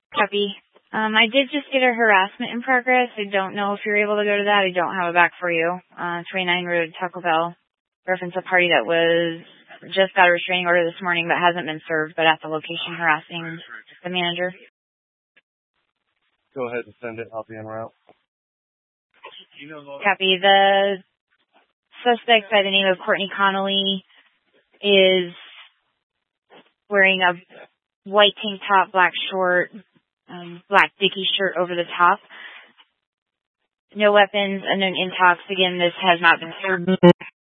Copy. I did just get a harassment in progress. I don't know if you're able to go to that. I don't have it back for you. 29 Road, Taco Bell. Reference a party that was just got a restraining order this morning but hasn't been served, but at the location harassing the manager. Go ahead and send it. I'll be en route. Copy. The suspect by the name of Courtney Connolly is wearing a white tank top, black short, black Dickies shirt over the top. No weapons, unknown intox. Again, this has not been served.